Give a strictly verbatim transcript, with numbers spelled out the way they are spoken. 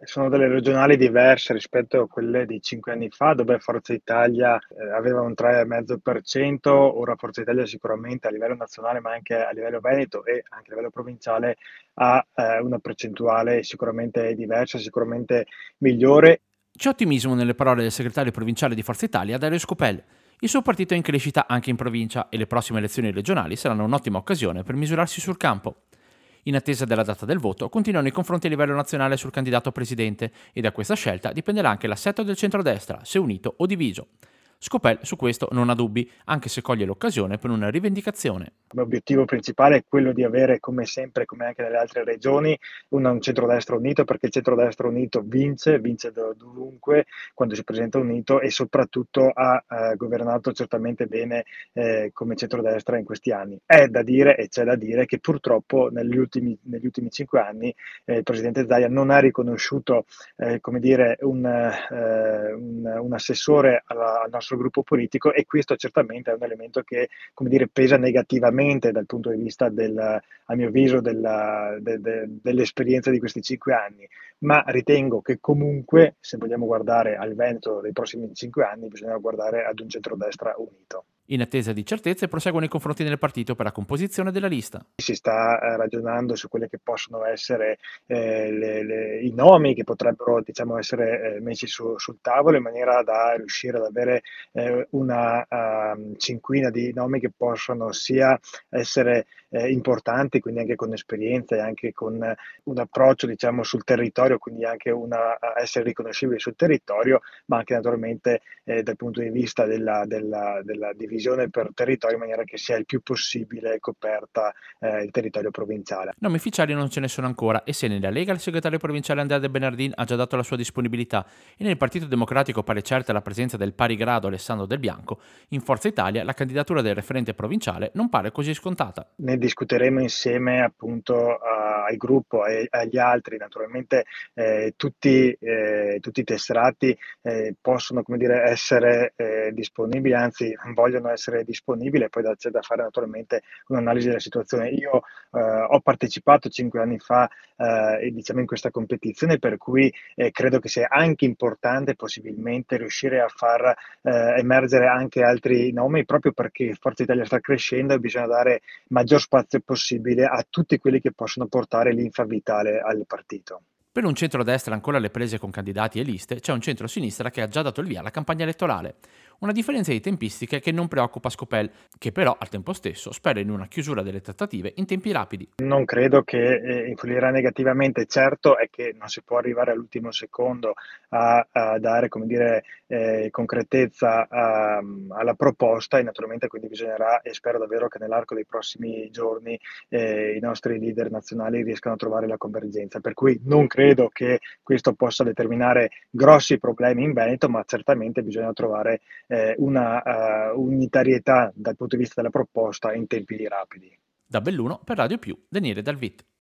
sono delle regionali diverse rispetto a quelle di cinque anni fa, dove Forza Italia, ehm, aveva un tre e mezzo per cento, ora Forza Italia sicuramente a livello nazionale, ma anche a livello veneto e anche a livello provinciale ha, ehm, una percentuale sicuramente diversa, sicuramente migliore. C'è ottimismo nelle parole del segretario provinciale di Forza Italia, Dario Scopel. Il suo partito è in crescita anche in provincia e le prossime elezioni regionali saranno un'ottima occasione per misurarsi sul campo. In attesa della data del voto, continuano i confronti a livello nazionale sul candidato a presidente e da questa scelta dipenderà anche l'assetto del centrodestra, se unito o diviso. Scopel su questo non ha dubbi, anche se coglie l'occasione per una rivendicazione. Come obiettivo principale è quello di avere, come sempre, come anche nelle altre regioni, un un centrodestra unito, perché il centrodestra unito vince, vince do dovunque quando si presenta unito e soprattutto ha, ehm, governato certamente bene, ehm, come centrodestra in questi anni. È da dire e c'è da dire che purtroppo negli ultimi negli ultimi cinque anni, ehm, il presidente Zaia non ha riconosciuto, ehm, come dire, un ehm, un un assessore alla al nostro gruppo politico e questo certamente è un elemento che, come dire, pesa negativamente dal punto di vista del, a mio avviso, della, de, de, dell'esperienza di questi cinque anni, ma ritengo che comunque, se vogliamo guardare al Veneto dei prossimi cinque anni, bisogna guardare ad un centrodestra unito. In attesa di certezze proseguono i confronti nel partito per la composizione della lista. Si sta eh, ragionando su quelle che possono essere eh, le, le, i nomi che potrebbero, diciamo, essere eh, messi su, sul tavolo in maniera da riuscire ad avere eh, una uh, cinquina di nomi che possono sia essere eh, importanti, quindi anche con esperienza e anche con eh, un approccio, diciamo, sul territorio, quindi anche una, a essere riconoscibili sul territorio, ma anche naturalmente eh, dal punto di vista della, della, della divisione per territorio in maniera che sia il più possibile coperta eh, il territorio provinciale. Nomi ufficiali non ce ne sono ancora e se nella Lega il segretario provinciale Andrea De Bernardin ha già dato la sua disponibilità e nel Partito Democratico pare certa la presenza del pari grado Alessandro Del Bianco, in Forza Italia la candidatura del referente provinciale non pare così scontata. Ne discuteremo insieme appunto a- al gruppo e agli altri. Naturalmente eh, tutti, eh, tutti i tesserati eh, possono, come dire, essere eh, disponibili, anzi vogliono essere disponibili e poi da- c'è da fare naturalmente un'analisi della situazione. Io eh, ho partecipato cinque anni fa eh, diciamo in questa competizione, per cui eh, credo che sia anche importante possibilmente riuscire a far eh, emergere anche altri nomi, proprio perché Forza Italia sta crescendo e bisogna dare maggior spazio possibile a tutti quelli che possono portare linfa vitale al partito. Per un centro-destra ancora alle prese con candidati e liste, c'è un centro-sinistra che ha già dato il via alla campagna elettorale. Una differenza di tempistiche che non preoccupa Scopel, che però al tempo stesso spera in una chiusura delle trattative in tempi rapidi. Non credo che eh, influirà negativamente. Certo è che non si può arrivare all'ultimo secondo a, a dare, come dire, eh, concretezza a- alla proposta e naturalmente quindi bisognerà, e spero davvero che nell'arco dei prossimi giorni eh, i nostri leader nazionali riescano a trovare la convergenza. Per cui non credo che questo possa determinare grossi problemi in Veneto, ma certamente bisogna trovare eh, una eh, unitarietà dal punto di vista della proposta in tempi rapidi. Da Belluno per Radio Più, Daniele Dalvit.